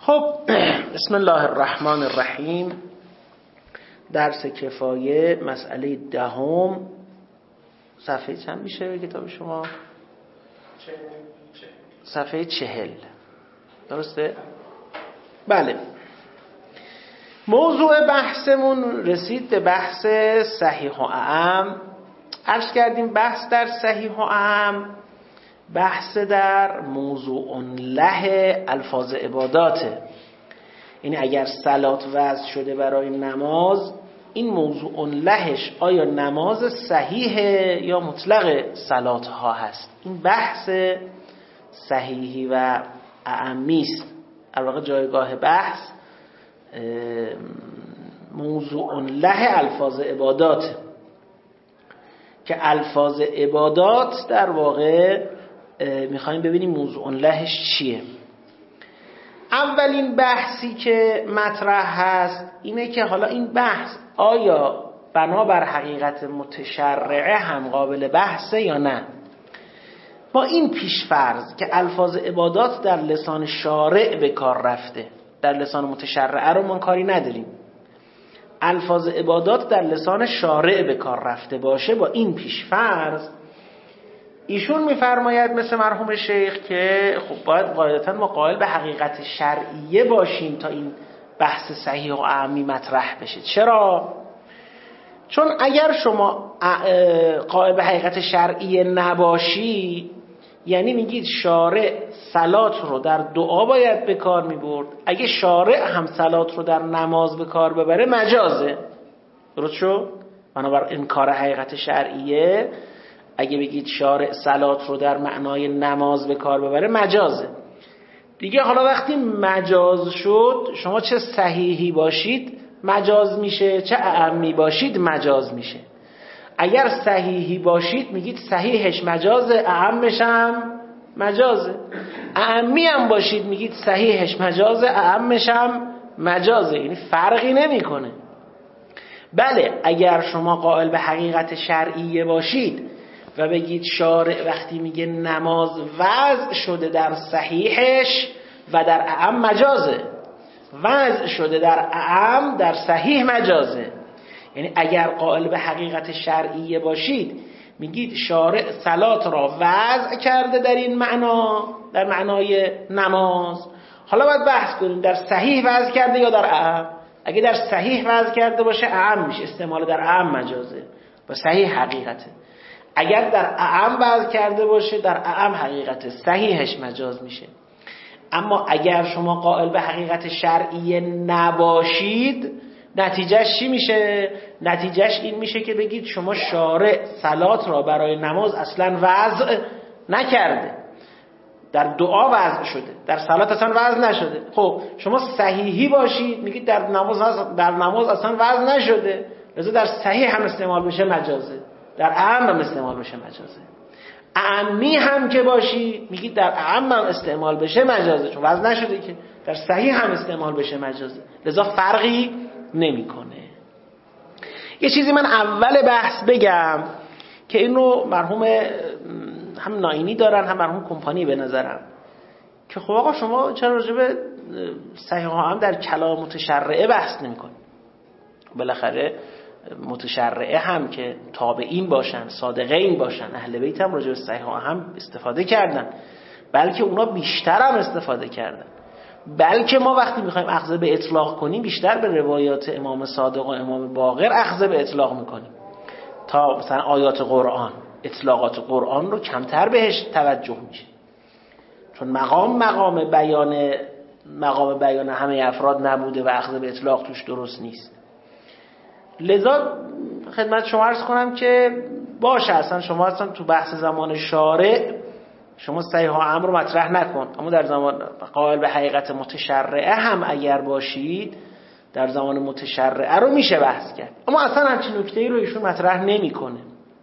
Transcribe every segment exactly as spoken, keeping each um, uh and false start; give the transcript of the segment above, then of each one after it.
خب بسم الله الرحمن الرحیم. درس کفایه مسئله دهم. صفحه چند میشه به کتاب شما؟ صفحه چهل. درسته؟ بله. موضوع بحثمون رسید به بحث صحیح و اعم. عرض کردیم بحث در صحیح و اعم بحث در موضوع له الفاظ عباداته. یعنی اگر صلات وضع شده برای نماز، این موضوع لهش آیا نماز صحیحه یا مطلق صلات ها هست. این بحث صحیحی و اعمی است. در واقع جایگاه بحث موضوع له الفاظ عباداته که الفاظ عبادات در واقع میخوایم ببینیم موضوع لهش چیه. اولین بحثی که مطرح هست اینه که حالا این بحث آیا بنابر حقیقت متشرعه هم قابل بحثه یا نه. با این پیش‌فرض که الفاظ عبادات در لسان شارع به کار رفته، در لسان متشرعه رو ما کاری نداریم، الفاظ عبادات در لسان شارع به کار رفته باشه، با این پیش‌فرض ایشون میفرماید مثل مرحوم شیخ که خب باید قاعدتاً ما قائل به حقیقت شرعیه باشیم تا این بحث صحیح و اعمی مطرح بشه. چرا؟ چون اگر شما قائل به حقیقت شرعیه نباشی، یعنی میگید شارع صلات رو در دعا باید به کار میبرد، اگه شارع هم صلات رو در نماز به کار ببره مجازه. درست شد؟ بنابر انکار حقیقت شرعیه اگه بگید شارع صلات رو در معنای نماز به کار ببره مجازه دیگه. حالا وقتی مجاز شد، شما چه صحیحی باشید مجاز میشه، چه اعمی باشید مجاز میشه. اگر صحیحی باشید میگید صحیحش مجازه، اعمش هم مجازه. اعمی هم باشید میگید صحیحش مجازه، اعمش هم مجازه. یعنی فرقی نمیکنه. بله اگر شما قائل به حقیقت شرعیه باشید و بگید شارع وقتی میگه نماز وضع شده در صحیحش و در اعم مجازه، وضع شده در اعم در صحیح مجازه. یعنی اگر قائل به حقیقت شرعیه باشید میگید شارع صلات را وضع کرده در این معنا، در معنای نماز. حالا باید بحث کنیم در صحیح وضع کرده یا در اعم. اگه در صحیح وضع کرده باشه اعم میشه، استعمال در اعم مجازه و صحیح حقیقته. اگر در اعم وضع کرده باشه در اعم حقیقت صحیحش مجاز میشه. اما اگر شما قائل به حقیقت شرعیه نباشید، نتیجهش چی میشه؟ نتیجهش این میشه که بگید شما شارع صلات را برای نماز اصلا وضع نکرده، در دعا وضع شده، در صلات اصلا وضع نشده. خب شما صحیحی باشید میگید در نماز در نماز اصلا وضع نشده، لذا در صحیح هم استعمال بشه مجازه، در اعم هم استعمال بشه مجازه. اعمی هم که باشی میگید در اعم هم استعمال بشه مجازه، چون وضع نشده که در صحیح هم استعمال بشه مجازه، لذا فرقی نمیکنه. یه چیزی من اول بحث بگم که اینو مرحوم هم ناینی دارن هم مرحوم کمپانی به نظرم، که خب آقا شما چرا راجع به صحیح و هم در کلام متشرعه بحث نمی‌کنید؟ بالاخره متشرعه هم که تابعین باشن، صادقین باشن، اهل بیت هم راجع به صحیح و هم استفاده کردن، بلکه اونا بیشتر هم استفاده کردن. بلکه ما وقتی میخوایم اخذ به اطلاق کنیم بیشتر به روایات امام صادق و امام باقر اخذ به اطلاق میکنیم تا مثلا آیات قرآن، اطلاقات قرآن رو کمتر بهش توجه میشه، چون مقام مقام بیان مقام بیان همه افراد نبوده و اخذ به اطلاق توش درست نیست. لذا خدمت شما عرض کنم که باشه اصلا شما اصلا تو بحث زمان شارع شما صحیح و اعم رو مطرح نکن، اما در زمان قائل به حقیقت متشرعه هم اگر باشید در زمان متشرعه رو میشه بحث کرد. اما اصلا همچین نکته‌ای رو ایشون مطرح نمیکنه.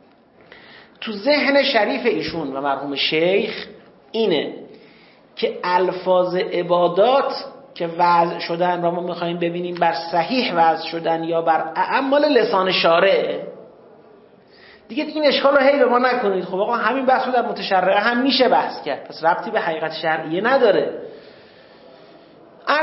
تو ذهن شریف ایشون و مرحوم شیخ اینه که الفاظ عبادات که وضع شدن و ما میخواییم ببینیم بر صحیح وضع شدن یا بر اعمال لسان شارع، دیگه این اشکال رو هی به ما نکنید. خب آقا همین بحث رو در متشرعه هم میشه بحث کرد، پس ربطی به حقیقت شرعیه نداره. عرض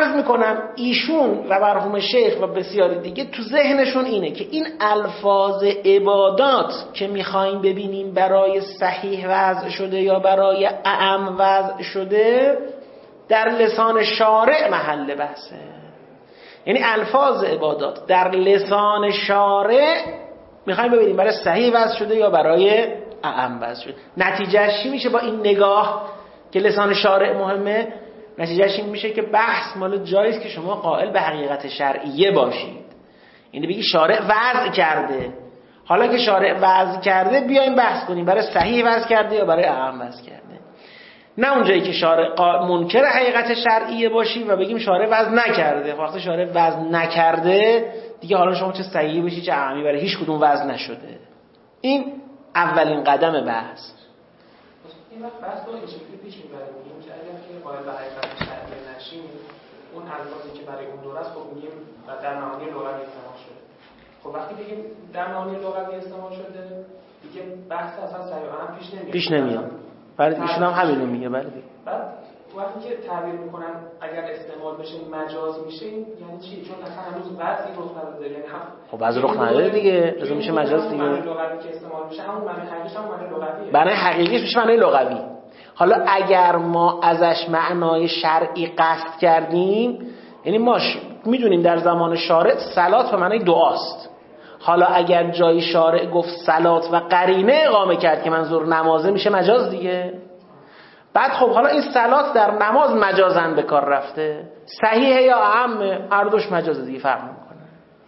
عرض میکنم ایشون و مرحوم شیخ و بسیاری دیگه تو ذهنشون اینه که این الفاظ عبادات که میخوایم ببینیم برای صحیح وضع شده یا برای اعم وضع شده در لسان شارع محل بحثه. یعنی الفاظ عبادات در لسان شارع میخوایم ببینیم برای صحیح وضع شده یا برای اعم وضع شده. نتیجهش چی میشه با این نگاه که لسان شارع مهمه؟ نتیجهش این میشه که بحث مال جایی است که شما قائل به حقیقت شرعیه باشید. یعنی بگی شارع وضع کرده، حالا که شارع وضع کرده بیایم بحث کنیم برای صحیح وضع کرده یا برای اعم وضع کرده. نه اونجایی که شارع منکر حقیقت شرعیه باشی و بگیم شارع وضع نکرده. وقتی شارع وضع نکرده دیگه حالا شما چه صحیحی باشی چه اعمی برای هیچ کدوم وضع نشده. این اولین قدم بحث. این وقت بحث رو این شکلی پیش میبریم میگیم که اگر که قائل به حقیقت شرعیه نشیم اون الفاظی که برای اون دوره است خب میگیم در معانی لغوی استعمال شده. خب وقتی بگیم در معانی لغوی استعمال شده دیگه بحث اصلا صحیح هم پیش نمیاد. پیش نمیاد. برای ایشون هم همین رو میگه. بله. بعد وقتی که تعبیر میکنن اگر استعمال بشه مجاز میشه یعنی چی؟ چون اصلا هنوز وضعی رخ نداده. یعنی هم خب از رخ نداده دیگه لازم میشه مجاز دیگه. معنی لغوی که استعمال میشه همون معنی حقیقیش هم معنی لغویه. معنی حقیقیش میشه معنی لغوی. حالا اگر ما ازش معنای شرعی قصد کردیم، یعنی ما میدونیم در زمان شارع صلات به معنی دعاست. حالا اگر جای شارع گفت صلات و قرینه اقامه کرد که منظور نمازه میشه مجاز دیگه. بعد خب حالا این صلات در نماز مجازن به کار رفته، صحیحه یا اعمه؟ هر دوش مجازه دیگه، فرق نمیکنه.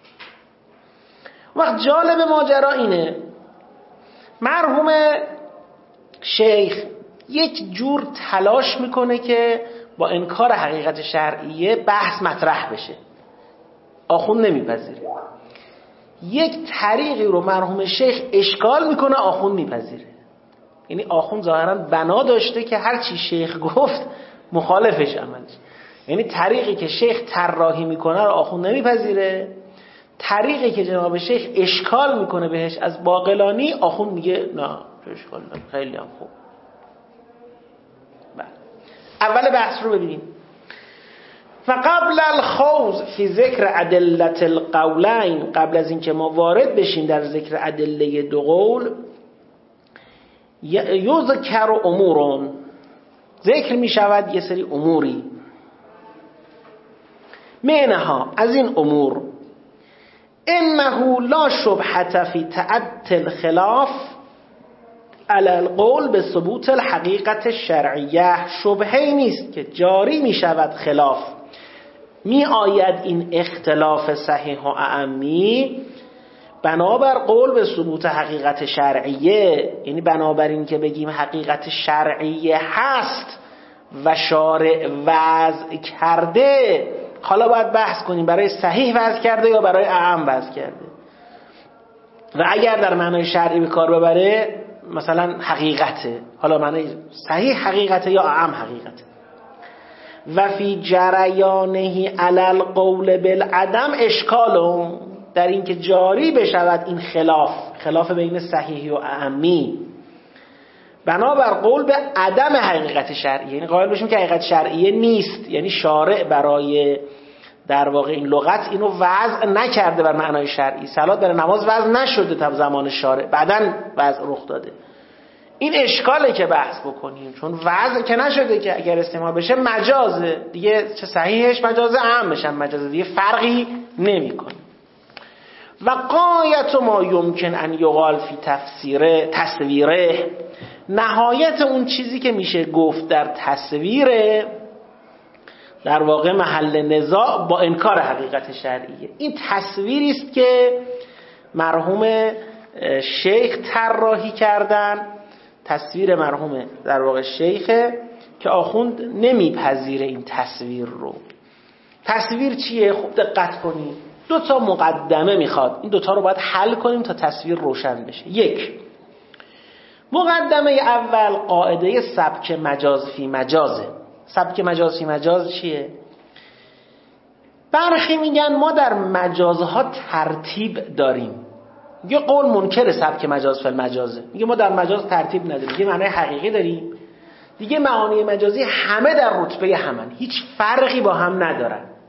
وقت جالب ماجرا اینه مرحوم شیخ یک جور تلاش میکنه که با انکار حقیقت شرعیه بحث مطرح بشه. آخوند نمیپذیره. یک طریقی رو مرحوم شیخ اشکال میکنه، آخوند میپذیره. یعنی آخوند ظاهرا بنا داشته که هر چی شیخ گفت مخالفش عملش. یعنی طریقی که شیخ طراحی میکنه رو آخوند نمیپذیره، طریقی که جناب شیخ اشکال میکنه بهش از باقلانی آخوند میگه نه اشکال نه، خیلی هم خوب. اول بحث رو ببینیم. فقبل الخوض فی ذکر ادلة القولین، قبل از اینکه ما وارد بشیم در ذکر ادله دو قول، یذکر امور، ذکر می شود یه سری اموری، منها از این امور انه لا شبهة فی تعدی الخلاف علی القول به ثبوت الحقیقت شرعیه. شبهه‌ای نیست که جاری می شود خلاف، می آید این اختلاف صحیح و اعمی بنابر قول به ثبوت حقیقت شرعیه. یعنی بنابر این که بگیم حقیقت شرعیه هست و شارع وضع کرده، حالا باید بحث کنیم برای صحیح وضع کرده یا برای اعم وضع کرده. و اگر در معنای شرعی به کار ببره مثلا حقیقته، حالا معنی صحیح حقیقته یا اعم حقیقته. و فی جریانه علی القول بالعدم اشکال، در اینکه جاری بشود این خلاف، خلاف بین صحیحی و اعمی بنابر قول به عدم حقیقت شرعی، یعنی قائل بشیم که حقیقت شرعیه نیست، یعنی شارع برای در واقع این لغت اینو وضع نکرده بر معنای شرعی. صلات برای نماز وضع نشده تا زمان شارع، بعداً وضع رخ داده. این اشکاله که بحث بکنیم، چون وضع که نشده که اگر استعمال بشه مجازه دیگه، چه صحیحش مجازه اعمش هم مجازه دیگه، فرقی نمیکنه. و غایت ما یمکن ان یقال فی تفسیره تصویره، نهایت اون چیزی که میشه گفت در تصویره در واقع محل نزاع با انکار حقیقت شرعیه. این تصویری است که مرحوم شیخ طراحی کردن، تصویر مرحوم در واقع شیخه که آخوند نمیپذیره این تصویر رو. تصویر چیه؟ خوب دقت کنید، دو تا مقدمه میخواد، این دوتا رو باید حل کنیم تا تصویر روشن بشه. یک، مقدمه اول قاعده سبک مجاز فی مجازه. سبک مجاز فی مجاز چیه؟ برخی میگن ما در مجازها ترتیب داریم. میگه قول منکر سبک مجاز فی مجازه، میگه ما در مجاز ترتیب نداریم، دیگه معنی حقیقی داریم، دیگه معانی مجازی همه در رتبه همن، هیچ فرقی با هم ندارن.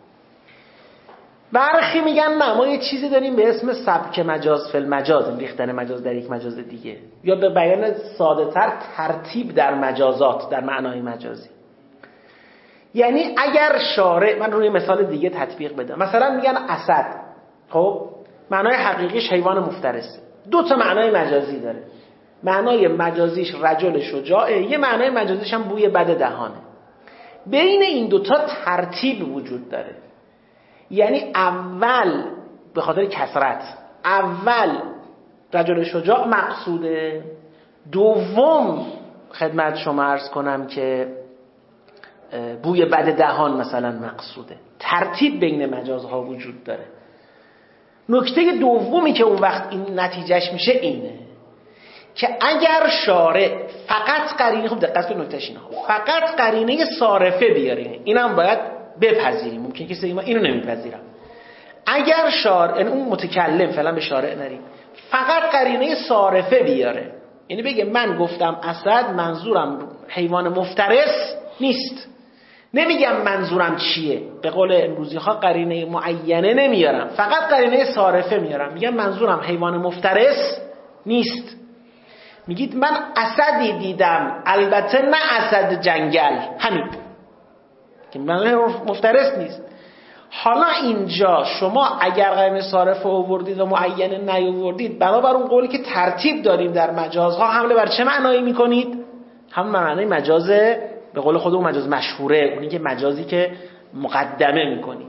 برخی میگن نه، ما یه چیزی داریم به اسم سبک مجاز فی المجاز، ریختن مجاز در یک مجاز دیگه، یا به بیان ساده تر ترتیب در مجازات در معنای مجازی. یعنی اگر شارع، من روی مثال دیگه تطبیق بدم، مثلا میگن اسد، خب معنای حقیقیش حیوان مفترسه، دو تا معنای مجازی داره. معنای مجازیش رجل شجاعه، یه معنای مجازیش هم بوی بد دهانه. بین این دوتا ترتیب وجود داره. یعنی اول به خاطر کثرت، اول رجل شجاع مقصوده، دوم خدمت شما عرض کنم که بوی بد دهان مثلا مقصوده. ترتیب بین مجازها وجود داره. نکته دومی که اون وقت این نتیجهش میشه اینه که اگر شارع فقط قرینه، خوب دقت کنید نکتهش اینه، فقط قرینه صارفه بیاریم، اینم باید بپذیریم، ممکنه کسی ما اینو نمیپذیرم. اگر شارع، یعنی اون متکلم، فعلا به شارع نریم، فقط قرینه صارفه بیاره، یعنی بگه من گفتم اسد منظورم حیوان مفترس نیست، نمیگم منظورم چیه، به قول امروزی ها قرینه معینه نمیارم، فقط قرینه صارفه میارم، میگم منظورم حیوان مفترس نیست. میگید من اسدی دیدم، البته نه اسد جنگل، همین که من مفترس نیست. حالا اینجا شما اگر قرینه صارفه آوردید و معینه نیاوردید، بنابر اون قولی که ترتیب داریم در مجازها، حمله بر چه معنایی میکنید؟ هم معنای مجاز به قول خودمون مجاز مشهوره، اونی که مجازی که مقدمه میکنیم.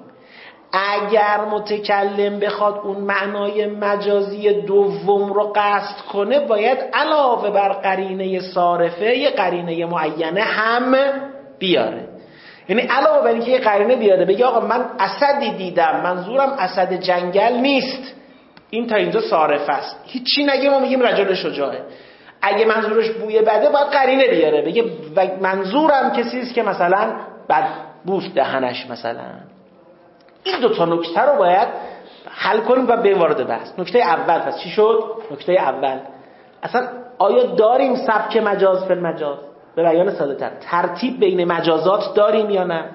اگر متکلم بخواد اون معنای مجازی دوم رو قصد کنه، باید علاوه بر قرینه صارفه یه قرینه معینه هم بیاره. یعنی علاوه بر اینکه یه قرینه بیاره بگه آقا من اسدی دیدم، منظورم اسد جنگل نیست، این تا اینجا صارفه است، هیچی نگه، ما میگیم رجل شجاعه. اگه منظورش بوی بده، باید قرینه بیاره بگه منظورم کسی است که مثلا بد بوست دهنش مثلا. این دو تا نکته رو باید حل کنیم و به وارد بحث. نکته اول پس چی شد؟ نکته اول اصلا آیا داریم سبک مجاز فی المجاز؟ به بیان ساده تر ترتیب بین مجازات داریم یا نه؟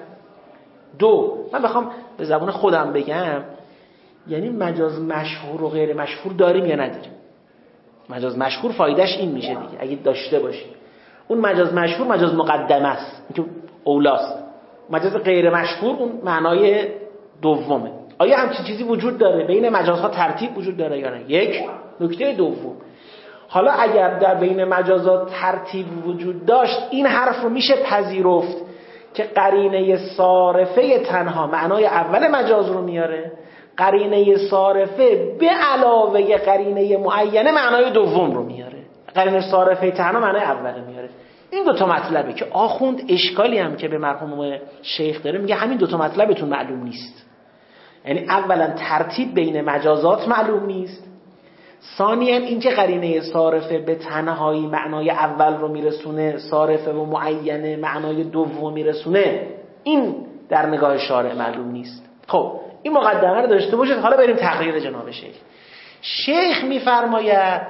دو، من بخوام به زبان خودم بگم، یعنی مجاز مشهور و غیر مشهور داریم یا نداریم؟ مجاز مشهور فایدهش این میشه دیگه اگه داشته باشیم، اون مجاز مشهور مجاز مقدمه است، این که اولاست. مجاز غیر مشهور اون معنای دومه. آیا همچین چیزی وجود داره؟ بین مجازها ترتیب وجود داره یا نه؟ یک. نکته دوم، حالا اگر در بین مجازات ترتیب وجود داشت، این حرف رو میشه پذیرفت که قرینه صارفه تنها معنای اول مجاز رو میاره، قرینه صارفه به علاوه قرینه معینه معنای دوم رو میاره، قرینه صارفه تنها معنای اول میاره. این دو تا مطلبه که آخوند اشکالی هم که به مرحوم شیخ داره، میگه همین دو تا مطلبتون معلوم نیست. یعنی اولا ترتیب بین مجازات معلوم نیست، ثانیاً اینکه قرینه صارفه به تنهایی معنای اول رو میرسونه، صارفه و معینه معنای دوم میرسونه، این در نگاه شارع معلوم نیست. خب این مقدمه رو داشته باشید. حالا بریم تقریر جناب شیخ. شیخ میفرماید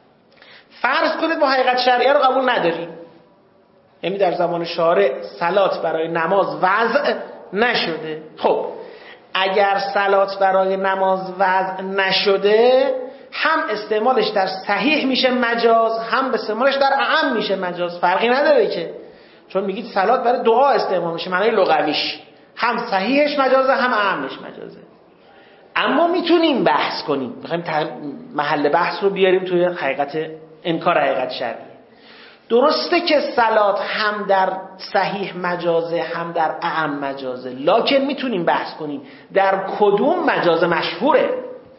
فرض کنید ما حقیقت شرعیه رو قبول نداریم، یعنی در زمان شارع صلات برای نماز وضع نشده. خب اگر صلات برای نماز وضع نشده، هم استعمالش در صحیح میشه مجاز، هم استعمالش در اعم میشه مجاز، فرقی نداره که، چون میگید صلات برای دعا استعمال میشه، معنای لغویش هم صحیحش مجازه هم اعمش مجازه. اما میتونیم بحث کنیم، میخوایم محل بحث رو بیاریم توی حقیقت انکار حقیقت شرعی. درسته که صلات هم در صحیح مجازه هم در اعم مجازه، لکن میتونیم بحث کنیم در کدوم مجاز مشهوره،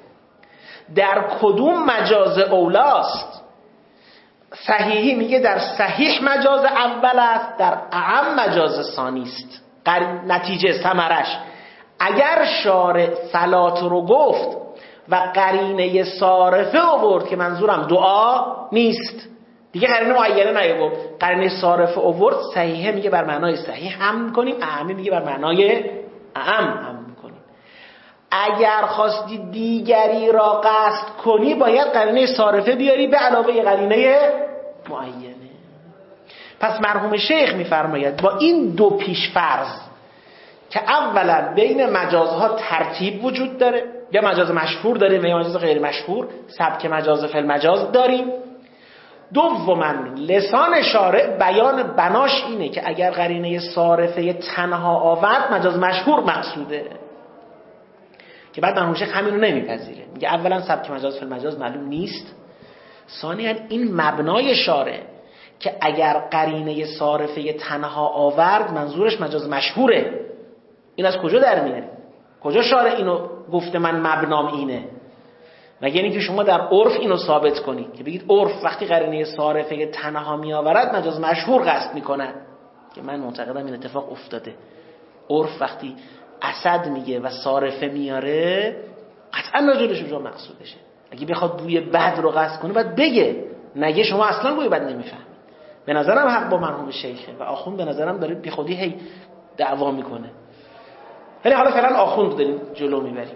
در کدوم مجاز اولاست. صحیحی میگه در صحیح مجاز اول است، در اعم مجاز ثانی است. نتیجه ثمرش اگر شارع صلات رو گفت و قرینه صارفه آورد که منظورم دعا نیست، دیگه قرینه معینه نیاورد، قرینه صارفه آورد، صحیحه میگه بر معنای صحیح هم میکنیم، اعمی میگه بر معنای اعم هم میکنیم. اگر خواستی دیگری را قصد کنی، باید قرینه صارفه بیاری به علاوه قرینه معینه. پس مرحوم شیخ میفرماید با این دو پیش فرض که اولا بین مجازها ترتیب وجود داره، یا مجاز مشهور داریم و یا مجاز غیر مشهور، سبک مجاز فی المجاز داریم. دوما لسان شارع بیان بناش اینه که اگر قرینه صارفه تنها آورد مجاز مشهور مقصوده، که بعد مرحوم شیخ همین رو نمیپذیره، میگه اولا سبک مجاز فی المجاز معلوم نیست، ثانیا این مبنای شارع که اگر قرینه صارفه تنها آورد منظورش مجاز مشهوره، این از کجا در میاری؟ کجا شارع اینو گفته من مبنام اینه؟ مگه اینکه شما در عرف اینو ثابت کنید که بگید عرف وقتی قرینه صارفه تنها می آورد مجاز مشهور قصد میکنن، که من معتقدم این اتفاق افتاده. عرف وقتی اسد میگه و صارفه میاره قطعا راجعش اونجا مقصودشه. اگه بخواد بوی بد رو قصد کنه باید بگه، نگه شما اصلا بوی بد نمیفهمید. به نظرم حق با مرحوم شیخه و آخوند به نظرم داره بی خودی هی دعوا میکنه. ولی حالا فعلا آخوند داریم جلو میبریم.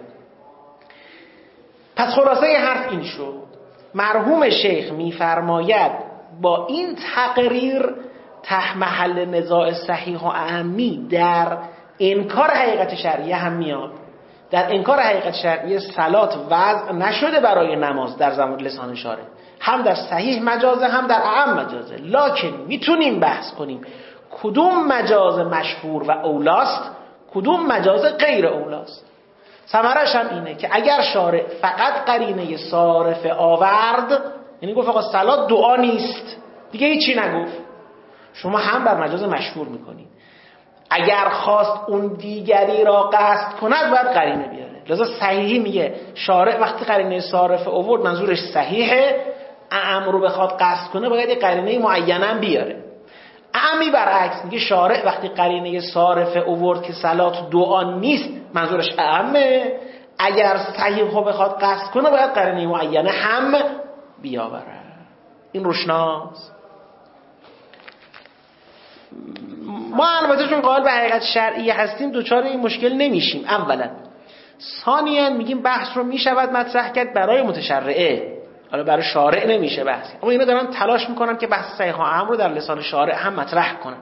پس خلاصه حرف این شد، مرحوم شیخ میفرماید با این تقریر ته محل نزاع صحیح و اهمی در انکار حقیقت شرعیه هم میاد. در انکار حقیقت شرعیه صلات وضع نشده برای نماز در زمان لسان شارع، هم در صحیح مجازه هم در اعم مجازه، لکن میتونیم بحث کنیم کدوم مجاز مشهور و اولاست کدوم مجاز غیر اولاست. ثمرش هم اینه که اگر شارع فقط قرینه صارف آورد، یعنی گفت آقا صلات دعا نیست، دیگه هیچی نگفت، شما هم بر مجاز مشهور میکنید. اگر خواست اون دیگری را قصد کند باید قرینه بیاره. لذا صحیحی میگه شارع وقتی قرینه صارف آورد منظورش صحیحه، اعم رو بخواد قصد کنه باید یه قرینه معینه بیاره. اعمی برعکس میگه شارع وقتی قرینه صارف آورد که صلات دعا نیست منظورش اعمه، اگر صحیح رو بخواد قصد کنه باید قرینه معینه هم بیاوره. این روشناست. ما البته چون قائل به حقیقت شرعی هستیم دوچار این مشکل نمیشیم اولا. ثانیاً میگیم بحث رو میشود مطرح کرد برای متشرعه، حالا برای شارع نمیشه بحث. اما اینا دارن تلاش میکنن که بحث صحیح و اعم رو در لسان شارع هم مطرح کنن.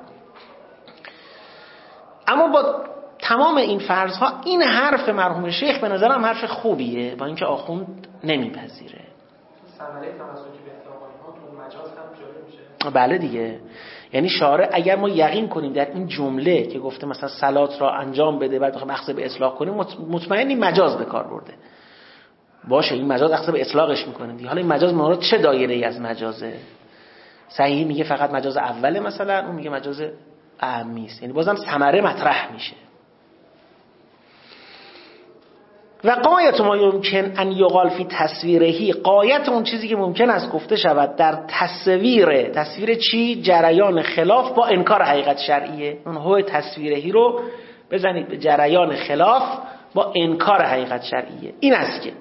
اما با تمام این فرضها این حرف مرحوم شیخ به نظرم حرف خوبیه، با اینکه آخوند نمیپذیره. ثمره تمسکی به اطلاق ها تو مجاز هم جاری میشه. بله دیگه، یعنی شارع اگر ما یقین کنیم در این جمله که گفته مثلا صلات را انجام بده بعد بخوایم اخذ به اطلاق کنیم، مطمئن این مجاز به کار برده باشه، این مجاز اخذ به اطلاقش میکنه دیگه. حالا این مجاز مراد چه دایره ای از مجازه؟ صحیح میگه فقط مجاز اوله مثلا، اون میگه مجاز اعمی است، یعنی بازم ثمره مطرح میشه. و قایت ما یمکن ان یقال فی تصویرهی، قایت اون چیزی که ممکن است گفته شود در تصویر، تصویر چی؟ جریان خلاف با انکار حقیقت شرعیه. اون هو تصویرهی رو بزنید به جریان خلاف با انکار حقیقت شرعیه. این است که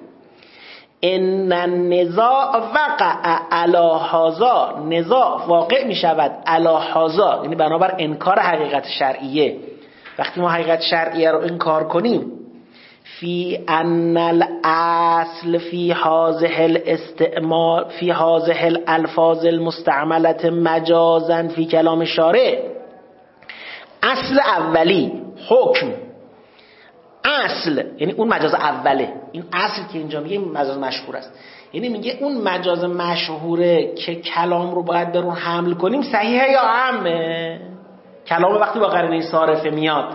ان النزاع وقع علی هذا، نزاع واقع می شود علی هذا، یعنی بنابر انکار حقیقت شرعیه. وقتی ما حقیقت شرعیه رو انکار کنیم، فی ان الاصل فی هذه الاستعمال فی هذه الالفاظ المستعمله مجازا فی کلام شارع، اصل اولی حکم، اصل یعنی اون مجاز اوله، این اصل که اینجا میگه مجاز مشهور است، یعنی میگه اون مجاز مشهوره که کلام رو باید بر اون حمل کنیم صحیحه یا عامه؟ کلام وقتی با قرینه صارفه میاد،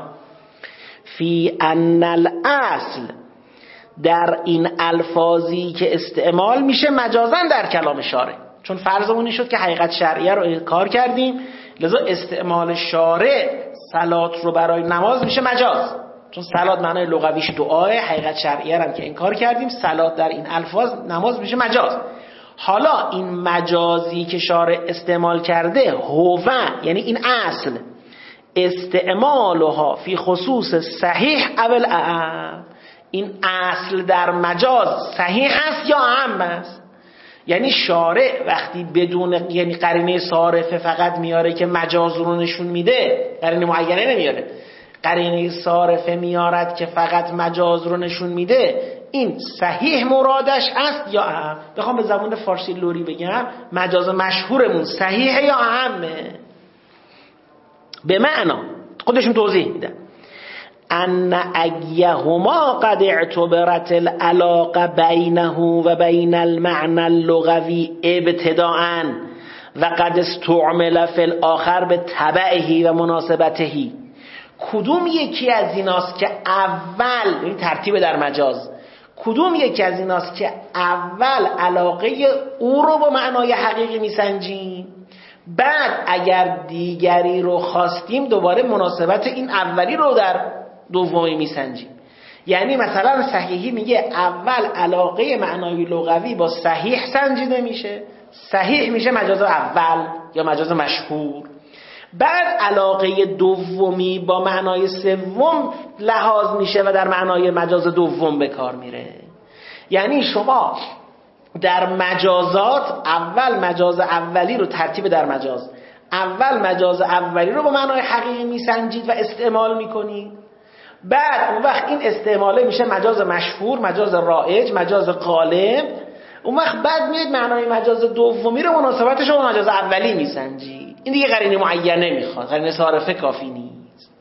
فی ان الاصل در این الفاظی که استعمال میشه مجازا در کلام شارع، چون فرضمون این شد که حقیقت شرعیه رو انکار کردیم، لذا استعمال شارع صلات رو برای نماز میشه مجاز، چون صلات معنای لغویش دعاه، حقیقت شرعیه رو هم که انکار کردیم، صلات در این الفاظ نماز میشه مجاز. حالا این مجازی که شارع استعمال کرده هو، یعنی این اصل، استعمالها فی خصوص صحیح اول اعم، این اصل در مجاز صحیح است یا اعم است؟ یعنی شارع وقتی بدون یعنی قرینه صارفه فقط میاره که مجاز رو نشون میده، قرینه معینه نمیاره، قرینه صارفه میارد که فقط مجاز رو نشون میده، این صحیح مرادش است یا اعم؟ بخوام به زبان فارسی لوری بگم، مجاز مشهورمون صحیحه یا اعمه؟ به معنا خودشون توضیح میدن. ان ایهما قد اعتبرت العلاقه بینه و بین المعنى اللغوی ابتداءً و قد استعمل فی الاخر به تبعه و مناسبته. کدوم یکی از ایناست که اول، این ترتیب در مجاز، کدوم یکی از ایناست که اول علاقه او رو با معنای حقیقی میسنجیم، بعد اگر دیگری رو خواستیم دوباره مناسبت این اولی رو در دومی میسنجیم. یعنی مثلا صحیحی میگه اول علاقه معنای لغوی با صحیح سنجیده میشه، صحیح میشه مجاز اول یا مجاز مشهور، بعد علاقه دومی با معنای سوم لحاظ میشه و در معنای مجاز دوم به کار میره. یعنی شما در مجازات اول مجاز اولی رو ترتیب در مجاز، اول مجاز اولی رو با معنای حقیقی میسنجید و استعمال میکنید، بعد اون وقت این استعماله میشه مجاز مشهور، مجاز رایج، مجاز غالب، اون وقت بعد میاد معنای مجاز دومی رو مناسبتش رو با مجاز اولی میسنجید. این دیگه قرینه معینه میخواد، قرینه صارفه کافی نیست.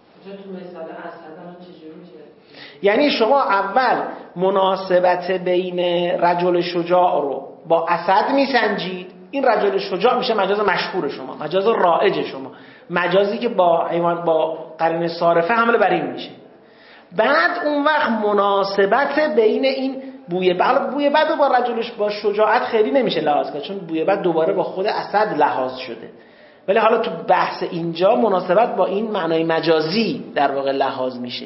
یعنی شما اول مناسبت بین رجل شجاع رو با اسد میسنجید، این رجل شجاع میشه مجاز مشهور شما، مجاز رایج شما، مجازی که با حیوان با قرینه صارفه حمل بر این میشه. بعد اون وقت مناسبت بین این بوی بد بوی بد با رجلش با شجاعت خیلی نمیشه لحاظ کرد، چون بوی بد دوباره با خود اسد لحاظ شده. ولی حالا تو بحث اینجا مناسبت با این معنای مجازی در واقع لحاظ میشه،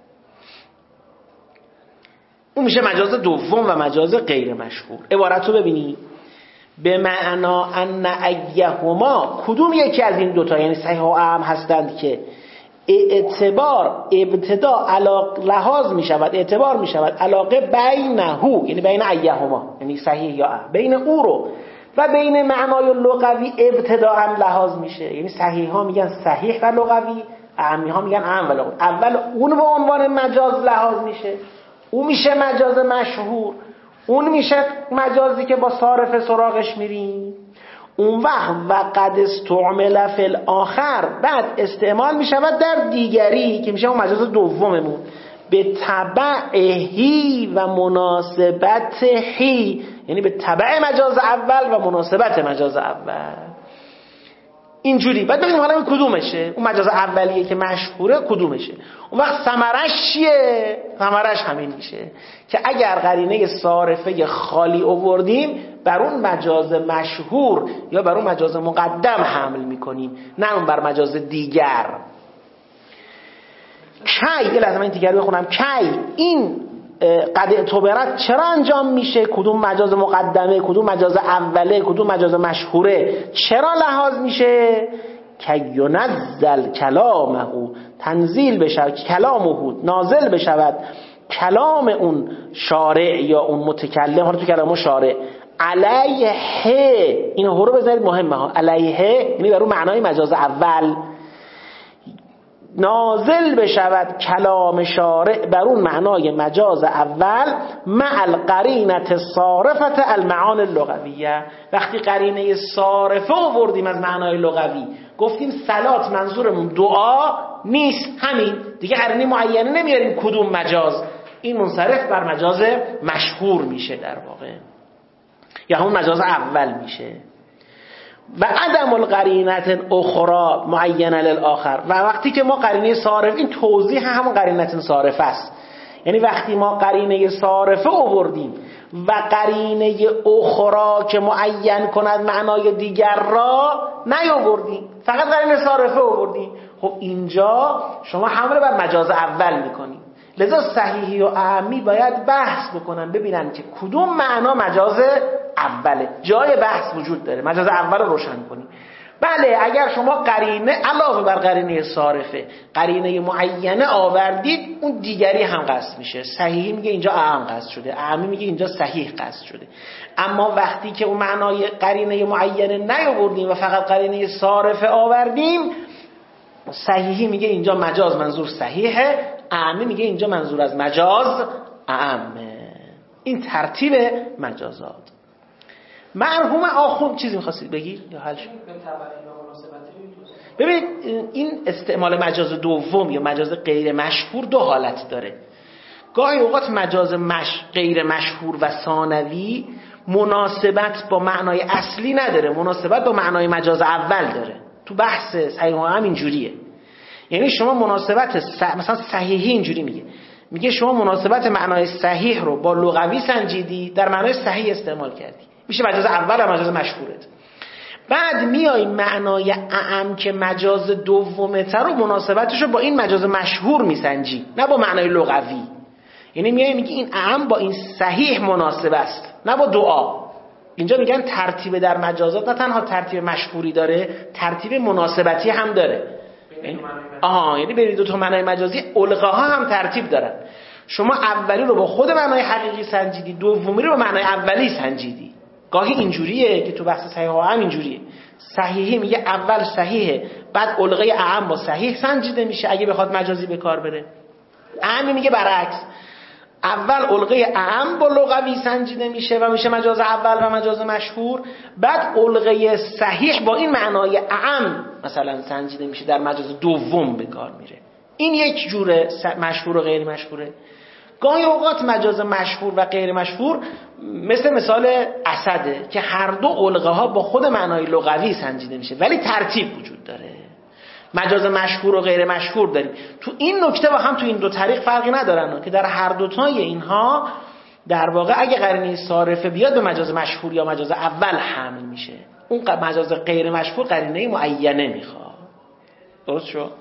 اون میشه مجاز دوم و مجاز غیر مشهور. عبارت رو ببینید، به معنا ان ایهما، کدوم یکی از این دوتا یعنی صحیح و اعم هستند که اعتبار ابتدا علاق لحاظ می شود، اعتبار می شود علاقه بینه، یعنی بین ایهما یعنی صحیح یا اعم، بین او رو و بین معنای لغوی ابتداء لحاظ میشه. یعنی صحیح ها میگن صحیح و لغوی، اعمی ها میگن اعم و لغوی. اول اون به عنوان مجاز لحاظ میشه، اون میشه مجاز مشهور، اون میشه مجازی که با صارف سراغش میریم. اون وقت و قد استعمل فی الاخر، بعد استعمال میشود در دیگری که میشه اون مجاز دوممون، به تبعهی و مناسبتهی، یعنی به تبع مجاز اول و مناسبت مجاز اول. اینجوری بعد ببینیم حالا کدومشه، اون مجاز اولیه که مشهوره کدومشه. اون وقت ثمرش چیه؟ ثمرش همین میشه که اگر قرینه صارفه خالی آوردیم بر اون مجاز مشهور یا بر اون مجاز مقدم حمل میکنیم، نه اون بر مجاز دیگر. کی، یه لحظه من این دیگر بخونم، کی این قد اعتبرت چرا انجام میشه، کدوم مجاز مقدمه، کدوم مجاز اوله، کدوم مجاز مشهوره، چرا لحاظ میشه؟ که ینزل کلامه، تنزیل بشود، کلامه نازل بشود، کلام اون شارع یا اون متکلم، حالا تو کلامو شارع، علیه، این ها رو بذارید مهمه ها، علیه یعنی بر اون معنای مجاز اول نازل بشود کلام شارع بر اون معنای مجاز اول، مع القرینه صارفه المعانی اللغویه. وقتی قرینه صارفه آوردیم از معنای لغوی، گفتیم صلات منظورمون دعا نیست، همین دیگه قرینه معینه نمیاریم کدوم مجاز، این منصرف بر مجاز مشهور میشه در واقع، یا همون مجاز اول میشه. و عدم القرینه اخرى معینه للآخر، و وقتی که ما قرینه صارف، این توضیح همون قرینه صارفه است، یعنی وقتی ما قرینه صارفه آوردیم و قرینه اخرى که معین کند معنای دیگر را نیاوردیم، فقط قرینه صارفه آوردیم، خب اینجا شما حمله بر مجاز اول میکنید. لذا صحیحی و اعمی باید بحث بکنن ببینن که کدوم معنا مجاز اوله، جای بحث وجود داره، مجاز اول رو روشن کنیم. بله اگر شما قرینه علاوه بر قرینه صارفه قرینه معینه آوردید، اون دیگری هم قصد میشه. صحیحی میگه اینجا اعم قصد شده، اعمی میگه اینجا صحیح قصد شده. اما وقتی که اون معنای قرینه معینه نیاوردیم و فقط قرینه صارفه آوردیم، صحیحی میگه اینجا مجاز منظور صحیحه، اعمی میگه اینجا منظور از مجاز اعمه. این ترتیب مجازات. مرحوم آخوند چیزی می‌خواستید بگید یا حل شد؟ ببینید این استعمال مجاز دوم یا مجاز غیر مشهور دو حالت داره. گاهی اوقات مجاز مش... غیر مشهور و ثانوی مناسبت با معنای اصلی نداره، مناسبت با معنای مجاز اول داره. تو بحث صحیح هم اینجوریه. یعنی شما مناسبت س... مثلا صحیحی اینجوری میگه میگه شما مناسبت معنای صحیح رو با لغوی سنجیدی، در معنای صحیح استعمال کردی، میشه مجاز اول و مجاز مشهورت. بعد میای معنای اعم که مجاز دومته رو مناسبتش رو با این مجاز مشهور میسنجی، نه با معنای لغوی. یعنی میای میگی این اعم با این صحیح مناسب است، نه با دعا. اینجا میگن ترتیب در مجازات نه تنها ترتیب مشهوری داره، ترتیب مناسبتی هم داره. آها، یعنی بین دو تا معنای مجازی القاها هم ترتیب دارن. شما اولی رو با خود معنای حقیقی سنجیدی، دومی رو با معنای اولی سنجیدی. گاهی اینجوریه که تو بحث صحیح هم اینجوریه. صحیحی میگه اول صحیحه، بعد القای اعم با صحیح سنجیده میشه اگه بخواد مجازی به کار بره. اعم میگه برعکس، اول القای اعم با لغوی سنجیده میشه و میشه مجاز اول و مجاز مشهور، بعد القای صحیح با این معنای اعم مثلا سنجیده میشه، در مجاز دوم به کار میره. این یک جوره مشهور و غیر مشهوره. گاهی اوقات مجاز مشهور و غیر مشهور مثل مثال اسده که هر دو القاها با خود معنای لغوی سنجیده میشه ولی ترتیب وجود داره. مجاز مشهور و غیر مشهور داریم. تو این نکته با هم تو این دو طریق فرقی ندارن که در هر دوتای اینها در واقع اگه قرینه صارفه بیاد به مجاز مشهور یا مجاز اول حمل میشه. اون مجاز غیر مشهور قرینه معینه میخواد. درست شد؟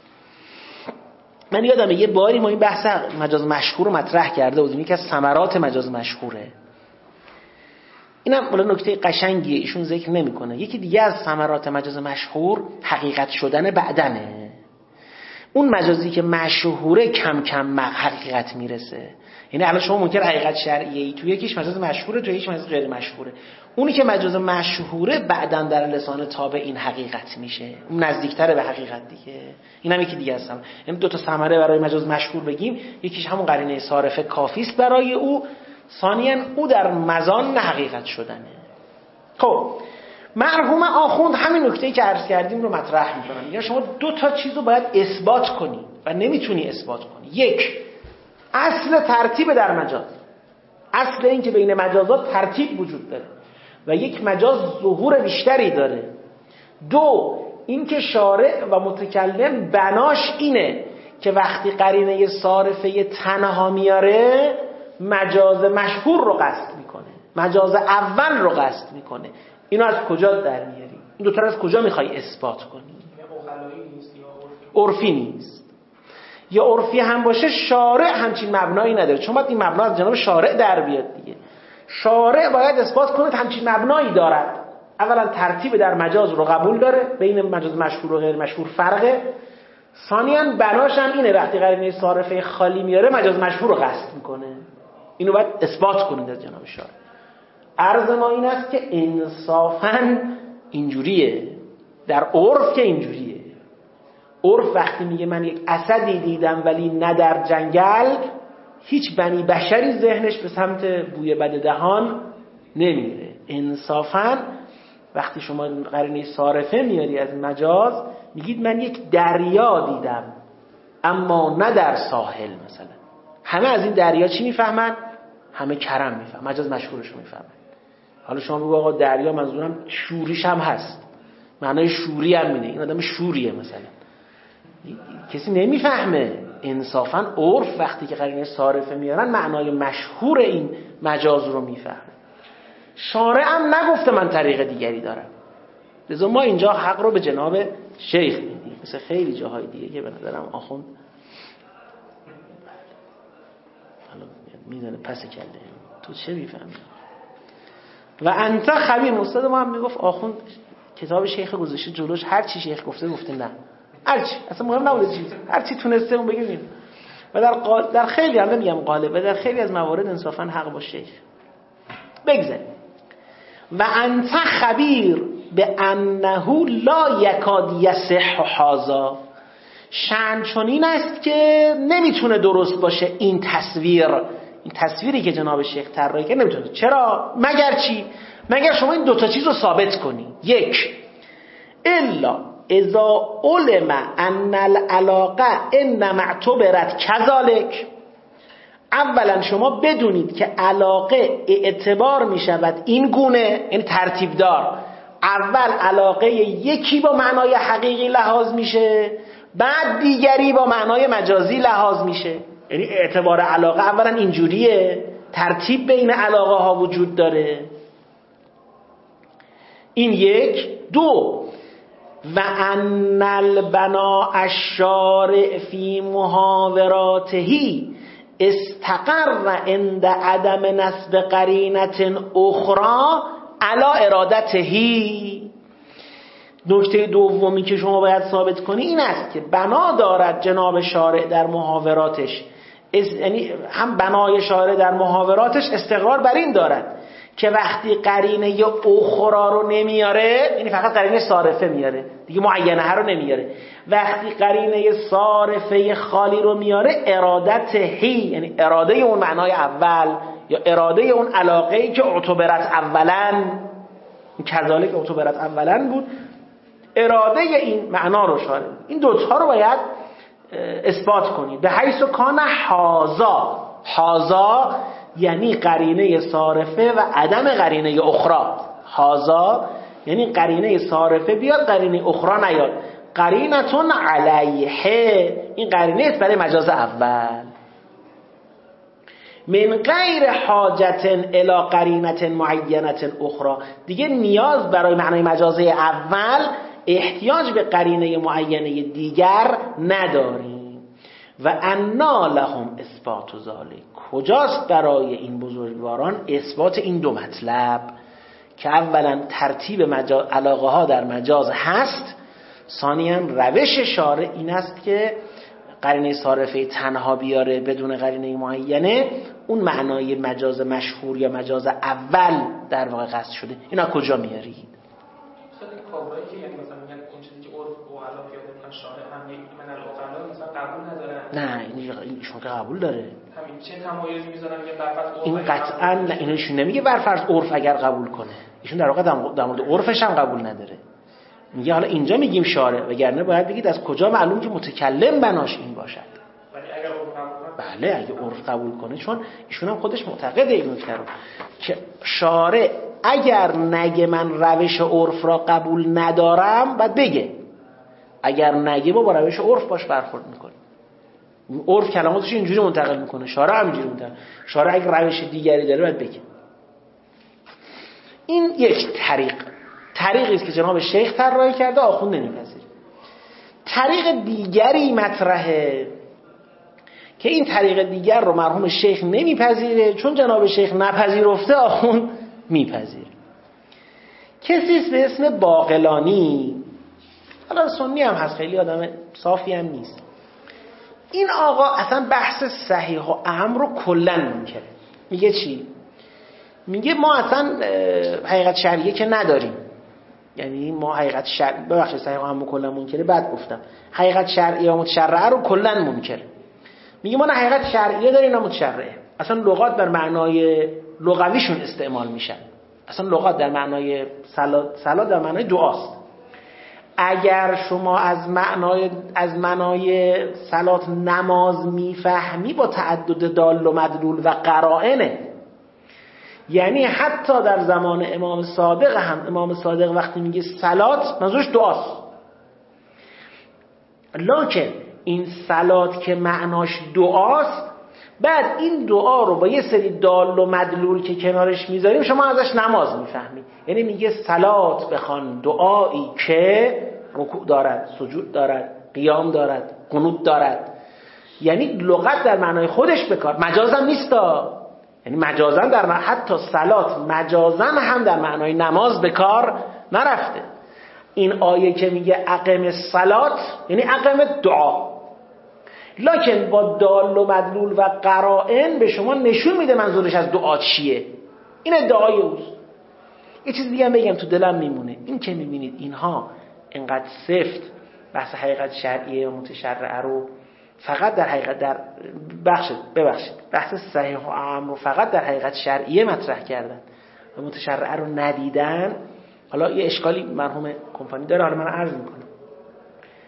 من یادمه یه باری ما این بحث مجاز مشهور رو مطرح کرده بودیم، یکی از ثمرات مجاز مشهوره. اینم ولی نکته قشنگیه ایشون ذکر نمیکنه. یکی دیگه از ثمرات مجاز مشهور حقیقت شدن بعدنه. اون مجازی که مشهوره کم کم حقیقت میرسه. یعنی الان شما ممکن حقیقت شرعیه‌ای تو یکیش مجاز مشهوره، تو یکیش مجاز غیر مشهوره. اونی که مجاز مشهوره بعداً در لسان تابع این حقیقت میشه، اون نزدیکتره به حقیقت دیگه. اینم یکی دیگه است. یعنی دو تا ثمره برای مجاز مشهور بگیم، یکیش همون قرینه صارفه کافی است برای او، ثانیاً او در مزان حقیقت شدنه. خب مرحوم آخوند همین نکته‌ای که عرض کردیم رو مطرح می‌کنن. یا شما دو تا چیز رو باید اثبات کنی و نمیتونی اثبات کنی. یک، اصل ترتیب در مجاز، اصل این که بین مجازات ترتیب وجود داره و یک مجاز ظهور بیشتری داره. دو، اینکه شارع و متکلم بناش اینه که وقتی قرینه صارفه تنها میاره مجاز مشهور رو قصد میکنه، مجاز اول رو قصد میکنه. اینو از کجا در میاری؟ این دوتا رو از کجا میخوای اثبات کنی؟ عرفی نیست. یا عرفی هم باشه شارع همچین مبنایی نداره، چون باید این مبنا از جناب شارع در بیاد دیگه. شارع باید اثبات کنه همچین مبنایی دارد. اولا ترتیب در مجاز رو قبول داره، بین مجاز مشهور و غیر مشهور فرقه. ثانیاً بناش هم اینه وقتی قرینه صارفه خالی میاره مجاز مشهور رو قصد میکنه. اینو باید اثبات کنید از جناب شارع. عرض ما این است که انصافاً اینجوریه، در عرف که اینجوریه. عرف وقتی میگه من یک اسدی دیدم ولی نه در جنگل، هیچ بنی بشری ذهنش به سمت بوی بد دهان نمیره. انصافاً وقتی شما قرینه صارفه میاری از مجاز، میگید من یک دریا دیدم اما نه در ساحل. مثلا همه از این دریا چی میفهمن؟ همه کرم میفهمن، مجاز مشهورش رو میفهمن. حالا شما بگو آقا دریا منظورم شوریش هم هست، معنای شوری هم میده، این آدم شوریه مثلا، کسی نمیفهمه. انصافاً عرف وقتی که قرینه صارفه میارن معنای مشهور این مجاز رو میفهمه. شارع هم نگفته من طریق دیگری دارم، لذا ما اینجا حق رو به جناب شیخ میدیم، مثل خیلی جاهای دیگه که به نظرم آخوند میزنه پس کله تو چه میفهمی. و انت خبیر، استاد ما هم میگفت آخوند کتاب شیخ گذاشته جلوش، هر چی شیخ گفته گفته نه، هر چی، اصلا مهم نبوده چیز، هر چی تونسته اون بگیم. و در قال... در خیلی هم نمیگم غالب، و در خیلی از موارد انصافا حق با شیخ. بگذاریم. و انت خبیر به انه لا یکاد یصح هذا، شأن چنین است که نمیتونه درست باشه این تصویر، این تصویری که جناب شیخ طراحی کرد نمیتونه. چرا؟ مگر چی؟ مگر شما این دوتا چیز رو ثابت کنی. یک، الا اذا علم ان العلاقه انما اعتبرت کذالک، اولا شما بدونید که علاقه اعتبار می شود این گونه، این ترتیب دار. اول علاقه یکی با معنای حقیقی لحاظ میشه، بعد دیگری با معنای مجازی لحاظ میشه. یعنی اعتبار علاقه اولا اینجوریه، ترتیب بین علاقه ها وجود داره. این یک. دو، و ان البناء الشارع فی محاوراتهی استقر عند عدم نسب قرینت اخرى علی ارادتهی. نکته دومی که شما باید ثابت کنی این است که بنا دارد جناب شارع در محاوراتش، یعنی هم بنای شارع در محاوراتش استقرار بر این دارد که وقتی قرینه اخرى رو نمیاره، یعنی فقط قرینه صارفه میاره دیگه، معینه ها رو نمیاره، وقتی قرینه صارفه خالی رو میاره ارادت هی، یعنی اراده اون معنای اول یا اراده اون علاقه‌ای که اعتبرت اولا، کذالک اعتبرت اولا بود، اراده این معنا رو شاره. این دوتا رو باید اثبات کنید. به حیث کان حاذا، حاذا یعنی قرینه صارفه و عدم قرینه اخرى. حاذا یعنی قرینه صارفه بیاد، قرینه اخرى نیاد. قرینتون علیه، این قرینه است برای مجاز اول. من غیر حاجت الی قرینت معینت اخرى، دیگه نیاز برای معنای مجازه اول احتیاج به قرینه معینه دیگر نداریم. و انا لهم اثبات ذلک، کجاست برای این بزرگواران اثبات این دو مطلب که اولا ترتیب مجاز علاقه ها در مجاز هست، ثانیاً روش شارع این است که قرینه صارفه تنها بیاره بدون قرینه معینه، اون معنای مجاز مشهور یا مجاز اول در واقع قصد شده. اینا کجا میارید؟ مثلا کابایی که یعنی مثلا میگن اون چیزی که عرف و علا پیاده میکنن شارع هم یک من العقلا مثلا قبول ندارن. نه این ایشون که قبول داره. همین چه تمایزی میذارن میگن برفرض این قطعا نه، اینو ایشون نمیگه برفرض عرف اگر قبول کنه، ایشون در واقع در مورد عرفش هم قبول نداره. میگه حالا اینجا میگیم شارع، وگرنه باید بگید از کجا معلوم که متکلم بناش این باشد. ولی اگر عرف قبول کنه، بله اگه عرف قبول کنه، چون ایشون هم خودش معتقده این نکته رو که شارع اگر نگه من روش عرف را قبول ندارم بعد بگه، اگر نگه با روش عرف باش برخورد میکنه. عرف کلماتش اینجوری منتقل میکنه، شارع هم اینجوری منتقل. شارع اگر روش دیگری داره باید بگه. این یک طریق، طریقی است که جناب شیخ طراحی کرده، آخوند نمیپذیره. طریق دیگری مطرحه که این طریق دیگر رو مرحوم شیخ نمیپذیره، چون جناب شیخ نپذیرفته آخوند میپذیره. کسی است به اسم باقلانی، حالا سنی هم هست، خیلی آدم صافی هم نیست. این آقا اصلا بحث صحیح و اهم رو کلن منکره. میگه چی؟ میگه ما اصلا حقیقت شرعیه که نداریم، یعنی ما حقیقت شرعی، ببخشید صحیح و اهم کلن منکره، بعد گفتم حقیقت شرعیه و متشرعه رو کلن منکره. میگه ما نه حقیقت شرعیه داریم نه متشرعه، اصلا لغات در معنای لغویشون استعمال میشن، اصلا لغات در معنای صلات، صلات در معنای دعاست. اگر شما از معنای از معنای صلات نماز میفهمی با تعدد دال و مدلول و قرائنه، یعنی حتی در زمان امام صادق هم امام صادق وقتی میگه صلات منظورش دعاست، لکن این صلات که معناش دعاست، بعد این دعا رو با یه سری دال و مدلول که کنارش میذاریم شما ازش نماز میفهمی. یعنی میگه صلات بخوان، دعایی که رکوع دارد، سجود دارد، قیام دارد، قنوت دارد، یعنی لغت در معنای خودش بکار، مجازم نیستا، یعنی مجازن در معنای حتی صلات مجازن هم در معنای نماز بکار نرفته. این آیه که میگه اقم صلات یعنی اقم دعا، لکن با دال و مدلول و قرائن به شما نشون میده منظورش از دعا چیه. این ادعای اوست. یه چیز دیگه هم بگم تو دلم میمونه، این که میبینید اینها اینقدر سفت بحث حقیقت شرعیه و متشرعه رو فقط در حقیقت در بخشید ببخشید بحث صحیح و اعم رو فقط در حقیقت شرعیه مطرح کردن و متشرعه رو ندیدن. حالا یه اشکالی مرحوم کمپانی داره، حالا من عرض میکنم.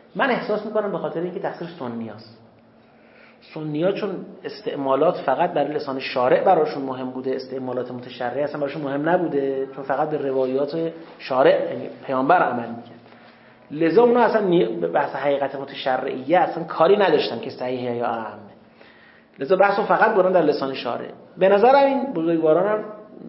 من احساس میکنم به خاطر اینکه تقصیر سنیاست. سنی‌ها چون استعمالات فقط برای لسان شارع براشون مهم بوده، استعمالات متشرعه اصلا براشون مهم نبوده، چون فقط به روایات شارع یعنی پیامبر عمل میکرد، لذا اونا اصلا بحث حقیقت متشرعیه اصلا کاری نداشتن که صحیحه یا اهمه، لذا بحثو فقط بردن در لسان شارع. به نظرم این بزرگواران هم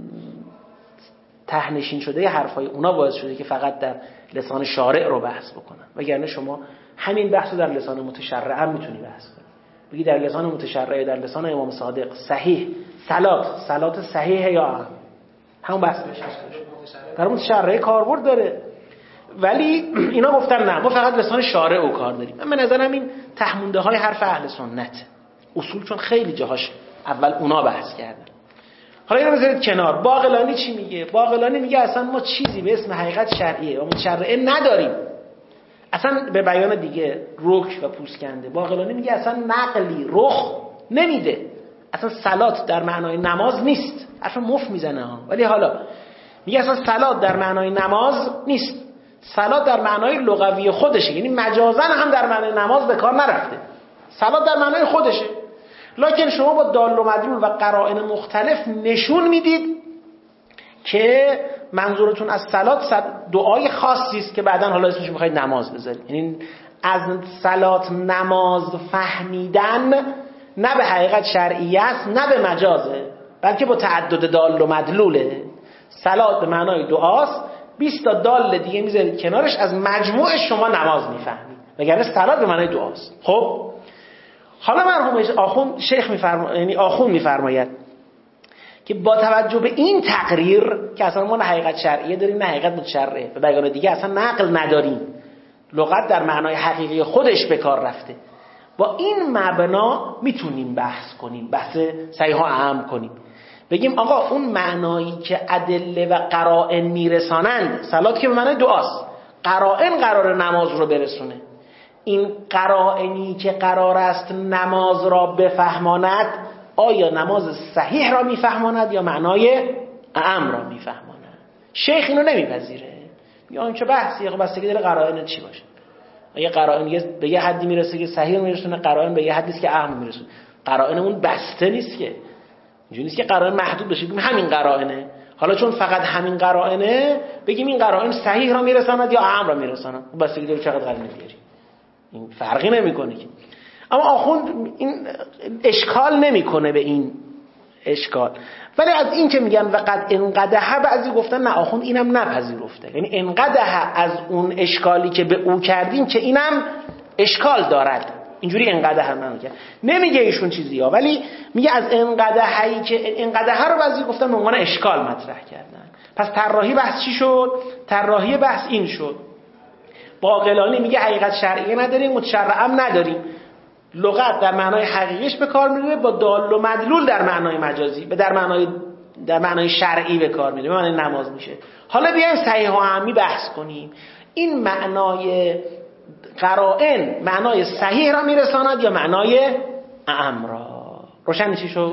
تهنشین شده حرفای اونا باعث شده که فقط در لسان شارع رو بحث بکنن، وگرنه شما همین بحثو در لسان متشرع هم میتونی بحث کنی، بگی در لسان متشرع، در لسان امام صادق صحیح صلات صلات صحیحه یا اهم، همون بحث در متشرع کاربرد داره. ولی اینا گفتن نه، ما فقط لسان شارع رو کار داریم. من به نظرم این تهمونده های حرف اهل سنت اصول، چون خیلی جاهاش اول اونا بحث کردن. حالا اینو بذارید کنار. باقلانی چی میگه؟ باقلانی میگه اصلا ما چیزی به اسم حقیقت شرعیه و متشرعه نداریم، اصلا به بیان دیگه رک و پوسکنده. باقلانی میگه اصلا نقلی رخ نمیده، اصلا صلات در معنای نماز نیست، اصلا مف میزنه ها. ولی حالا میگه اصلا صلات در معنای نماز نیست، صلات در معنای لغوی خودشه، یعنی مجازا هم در معنای نماز به کار نرفته، صلات در معنای خودشه. لکن شما با دال و مدلول و قرائن مختلف نشون میدید که منظورتون از صلات دعای خاصی است که بعداً حالا اسمش میخواید نماز بذارید. یعنی از صلات نماز فهمیدن نه به حقیقت شرعیه است نه به مجازه، بلکه با تعدد دال و مدلوله. صلات به معنای دعاست، بیست تا دال دیگه میذارید کنارش، از مجموع شما نماز میفهمید، وگرنه صلات به معنای دعاست. خب حالا مرحوم آخوند شیخ میفرما یعنی آخوند میفرماید که با توجه به این تقریر که اصلا ما نه حقیقت شرعیه داریم نه حقیقت متشرعه، به بیان دیگه اصلا نقل نداریم، لغت در معنای حقیقی خودش به کار رفته، با این مبنا میتونیم بحث کنیم، بحث صحیح و اهم کنیم، بگیم آقا اون معنایی که ادله و قرائن میرسانند، صلات که به معنای دعاست، قرائن قرار نماز رو برسونه، این قرائنی که قرار است نماز را بفهماند آیا نماز صحیح را میفهماند یا معنای اعم را میفهماند؟ شیخ اینو نمیپذیره، میگه این چه بحثی، خب بستگی داره قرائن چی باشه. اگه قرائن به یه حدی میرسه که صحیح میرسونه، قرائن به یه حدی است که اعم میرسونه، قرائنمون بسته نیست که، اینجوری نیست که قرائن محدود بشه بگیم همین قرائنه، حالا چون فقط همین قرائنه بگیم این قرائن صحیح را میرساند یا اعم را میرساند، بستگی داره چقدر قرائن بیاری، این فرقی نمیکنه که. اما آخوند این اشکال نمیکنه به این اشکال، ولی از این که میگن وقد انقدح، بعضی گفتن نه آخوند اینم نپذیرفته، یعنی انقدح از اون اشکالی که به او کردیم که اینم اشکال دارد، اینجوری انقدح هم نمیگه، نمیگه ایشون چیزی ها، ولی میگه از انقدحی که انقدح رو بعضی گفتن به عنوان اشکال مطرح کردن. پس طراحی بحث چی شد؟ طراحی بحث این شد، باقلانی میگه حقیقت شرعی نداریم، متشرع هم نداریم، لغت در معنای حقیقیش به کار میره، با دال و مدلول در معنای مجازی به در معنای در معنای شرعی به کار میره، به معنای نماز میشه. حالا بیایم صحیح و اهمی بحث کنیم، این معنای قرائن معنای صحیح را میرساند یا معنای اعم را؟ روشن چی شد؟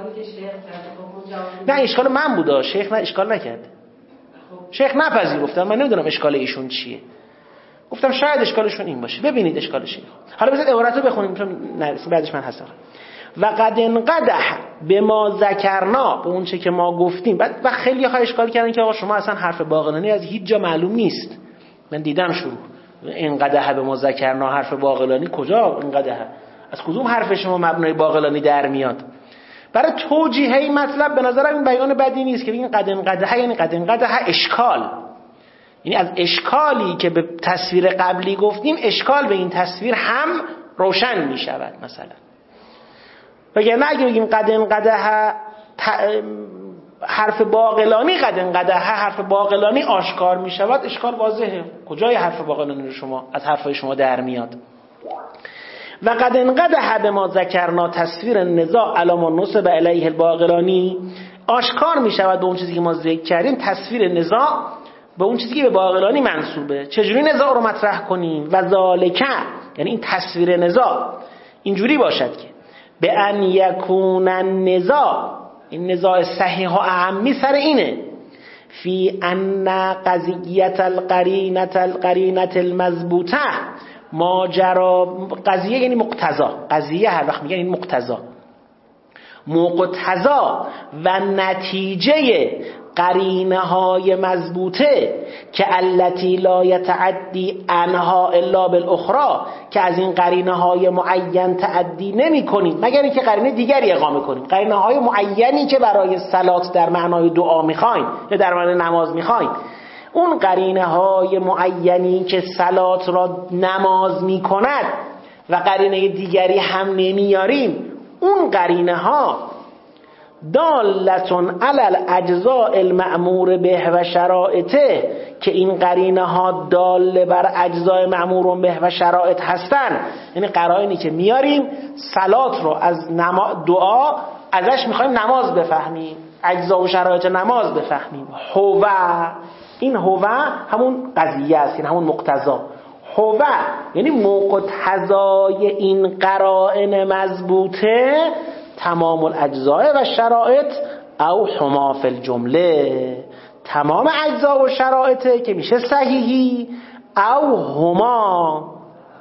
نه اشکال من بوده، شیخ نه اشکال نکرد، شیخ نپذیرفتن، من نمیدونم اشکال ایشون چیه، گفتم شاید اشکالشون این باشه. ببینید اشکال شیخ، حالا بذارید عبارت رو بخونیم چون نرسیم بعدش من هستم. و قد انقدح به ما ذکرنا، به اون چه که ما گفتیم. بعد و خیلی ها اشکال کردن که آقا شما اصلا حرف باقلانی از هیچ جا معلوم نیست، من دیدم شروع انقدح به ما ذکرنا، حرف باقلانی کجا انقدح، از کدوم حرف شما مبنای باقلانی در میاد؟ برای توجیه این مطلب به نظرم این بیان بدی نیست که بگین قد انقدح یعنی قد انقدح اشکال، یعنی از اشکالی که به تصویر قبلی گفتیم اشکال به این تصویر هم روشن می شود مثلا. وگرنه اگه بگیم قد انقدح حرف باقلانی، قد انقدح حرف باقلانی آشکار می شود، اشکال واضحه، کجای حرف باقلانی رو شما از حرفای شما در میاد؟ و قد انقدح به ما ذکرنا تصویر نزاع علی ما نصب علیه الباقلانی، آشکار می شود به اون چیزی که ما ذکر کردیم تصویر نزاع به اون چیزی که به باقلانی منسوبه. چجوری نزاع رو مطرح کنیم؟ و ذالک، یعنی این تصویر نزاع اینجوری باشد که به ان یکون النزاع، این نزاع صحیح و اعمی سر اینه، فی ان قضیت القرینه القرینه المضبوطه، ماجرا قضیه یعنی مقتضا، قضیه هر وقت میگن این مقتضا، مقتضا و نتیجه قرینه های مضبوطه که التی لا یتعدی عنها الا بالاخرى، که از این قرینه های معین تعدی نمی کنیم مگر اینکه قرینه دیگری اقامه کنیم. قرینه های معینی که برای صلات در معنای دعا میخواین یا در معنای نماز میخواین، اون قرینه های معینی که صلات را نماز میکند و قرینه دیگری هم نمیاریم، اون قرینه ها دالتون علی الاجزاء المأمور به و شرائطه، که این قرینه ها دال بر اجزای مأمور به و شرائط هستن، یعنی قرائنی که میاریم صلات رو از نما... دعا ازش میخوایم نماز بفهمیم، اجزا و شرایط نماز بفهمیم. هو، این هو همون قضیه است، این همون مقتضا. هو یعنی مقتضای این قرائن مضبوطه تمام الاجزاء و شرائط او هما فی الجمله، تمام اجزا و شرائطه که میشه صحیحی، او هما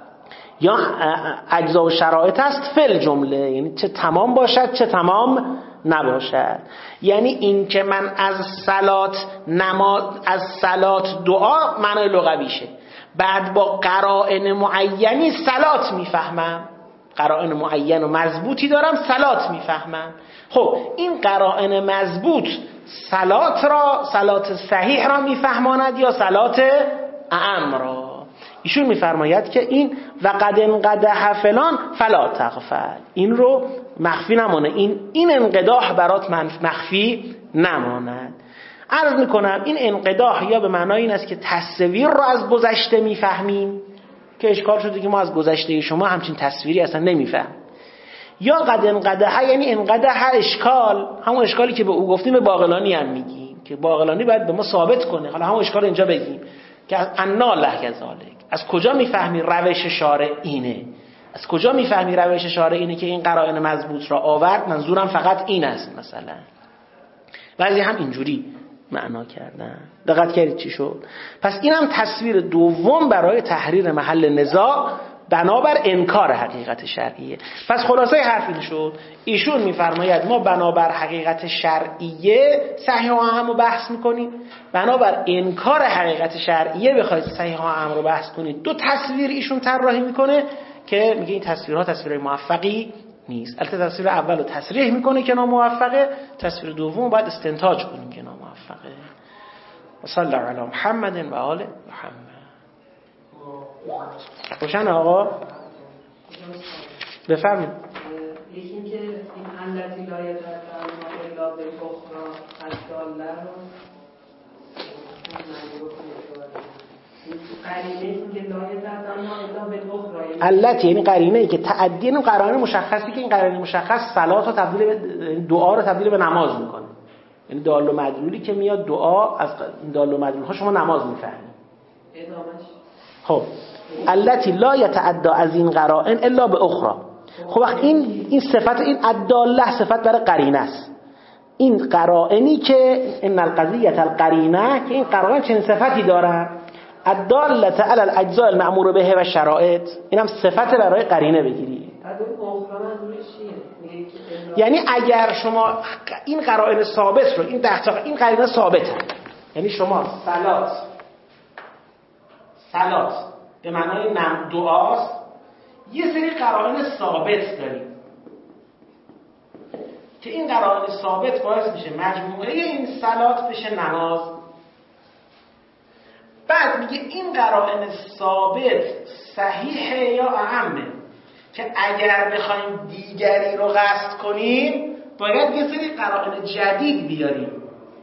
یا اجزا و شرائط است فی الجمله، یعنی چه تمام باشد چه تمام نباشد. یعنی این که من از صلات نماز، از صلات دعا معنای لغویشه، بعد با قرائن معینی صلات میفهمم، قرائن معین و مضبوطی دارم صلات میفهمم. خب این قرائن مضبوط صلات را، صلات صحیح را میفهماند یا صلات اعم را؟ ایشون میفرماید که این و قد انقدح فلان فلا تغفل، این رو مخفی نمانه، این این انقداح برات مخفی نماند. عرض میکنم این انقداح یا به معنای این است که تصویر رو از گذشته میفهمیم، که اشکال شده که ما از گذشته شما همچین تصویری اصلا نمیفهم، یا قد انقدح یعنی انقدح اشکال، همون اشکالی که به او گفتیم به باقلانی هم میگیم که باقلانی باید به ما ثابت کنه. حالا همون اشکال اینجا بگیم که انا له ذالک، از کجا میفهمی روش شارع اینه؟ از کجا میفهمی روش شارع اینه که این قرائن مضبوط را آورد؟ منظورم فقط این است. مثلا بعضی هم اینجوری معنا کردن. دقت کردید چی شد؟ پس این هم تصویر دوم برای تحریر محل نزاع بنابر انکار حقیقت شرعیه. پس خلاصه حرف این شد، ایشون میفرماید ما بنابر حقیقت شرعیه صحیح و اعم رو بحث میکنیم، بنابر انکار حقیقت شرعیه بخواید صحیح و اعم رو بحث کنید. دو تصویر ایشون طراحی میکنه که میگه این تصویرها تصویر موفقی نیست. البته تصویر اول رو تصریح میکنه که ناموفقه، تصویر دوم باید استنتاج کنیم که ناموفقه. و صلی الله علی محمد و آل محمد. روشن آقا؟ بفرمایید. یکی اینکه این التی لا یتعدی الا بالاخرى از داله رو التی یعنی قرینه ای که تعدی، این قرینه مشخصی که این قرینه مشخص صلات رو تبدیل به دعا رو تبدیل به نماز میکنه، یعنی دال و مدلولی که میاد دعا، از دال و مدلول ها شما نماز میفهمید. ادامش خب التی لا یتعدی از این قرائن الا به اخرى. خب وقت این این صفت، این الداله صفت برای قرینه است. این قرائنی که ان القضیه القرینه، که این قرائن چنین صفتی دارن، الداله علی الاجزاء المأمور به و شرائط، اینم صفت برای قرینه بگیری. یعنی اگر شما این قرائن ثابت رو، این ده تا این قرینه ثابته، یعنی شما صلات صلات به معنای نم دعاست، یه سری قرائن ثابت داریم که این قرائن ثابت باعث میشه مجموعه این صلات بشه نماز. بعد میگه این قرائن ثابت صحیحه یا اعمه، که اگر بخوایم دیگری رو قصد کنیم باید یه سری قرائن جدید بیاریم.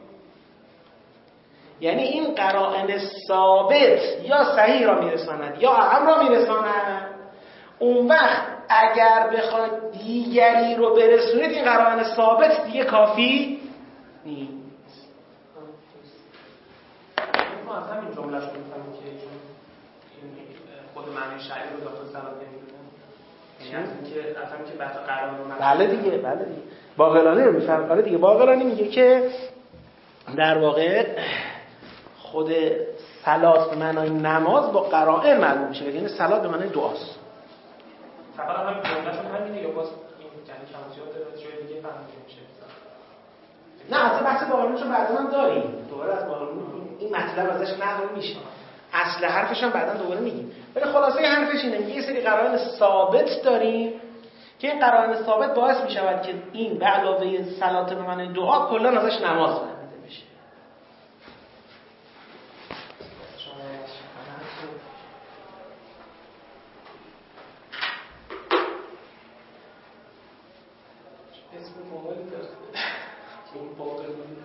یعنی این قرائن ثابت یا صحیح را میرساند یا اعم را میرساند. اون وقت اگر بخواید دیگری رو برسونید این قرائن ثابت دیگه کافی نیست. ما از همین جملهش میفهمیم که خود معنی شرعی رو داخل صلات نمیدونن، یعنی از اینکه از همین که بحث قرائن رو بله دیگه بله دیگه باقلانی رو میفهم. بله دیگه باقلانی میگه که در واقع خود صلات به معنای نماز با قرائن معلوم میشه، یعنی صلات به معنای دعاست. فقط همین جمله‌شون همینه یا باز این یعنی کم زیاد داره جای دیگه فهمیده میشه؟ نه اصلا بحث بارونش رو بعدا هم داریم، دوباره از بارون این مطلب ازش نقل میشه، اصل حرفش هم بعدا دوباره میگیم، ولی خلاصه حرفش اینه یه سری قرائن ثابت داریم که این قرائن ثابت باعث میشود که این به علاوه صلات به معنای دعا کلا ازش نماز فهمیده بشه. اسم موبایل داشت که اون باقی بود.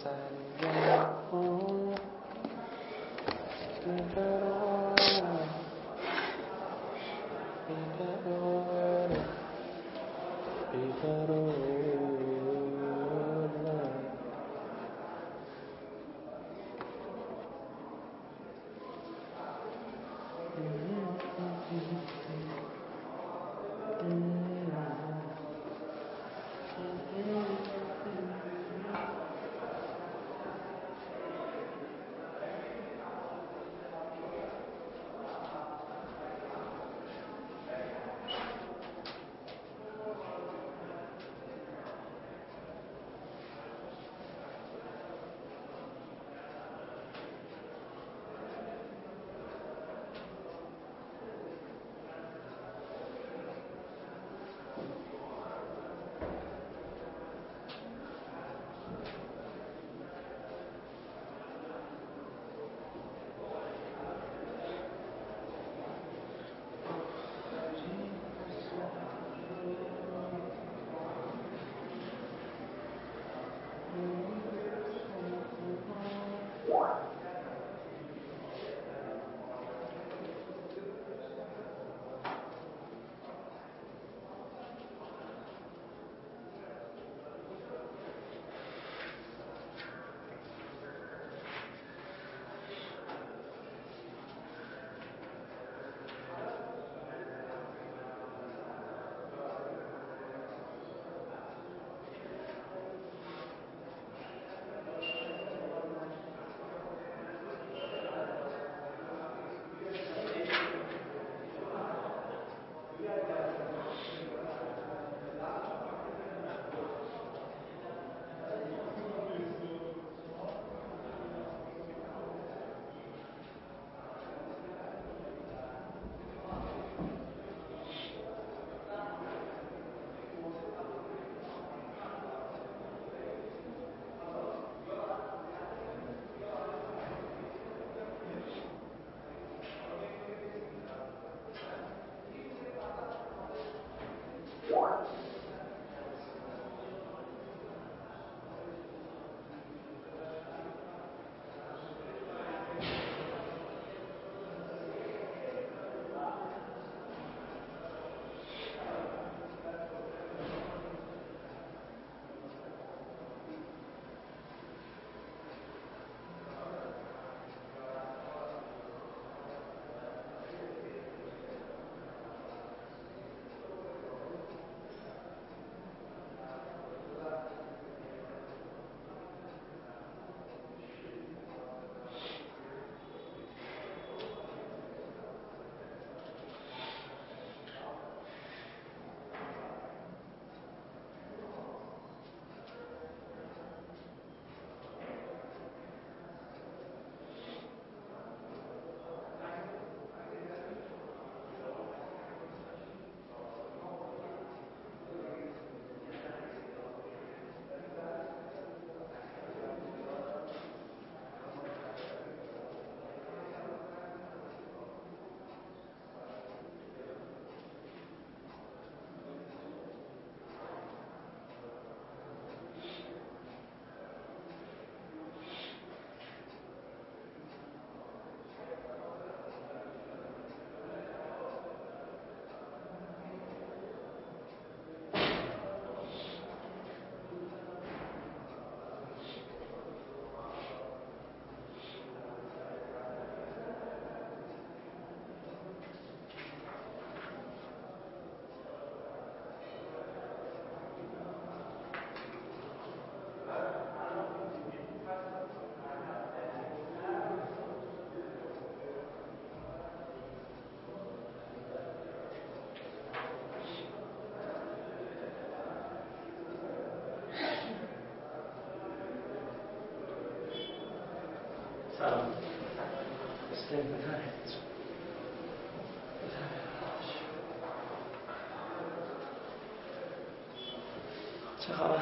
چه خبر؟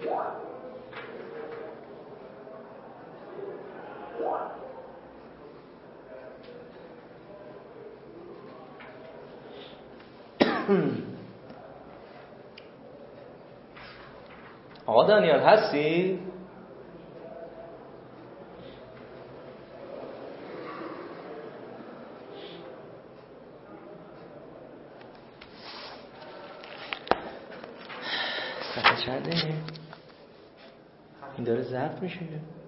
آقا دانیال هستی؟ صفحه چنده؟ این داره ضبط میشه.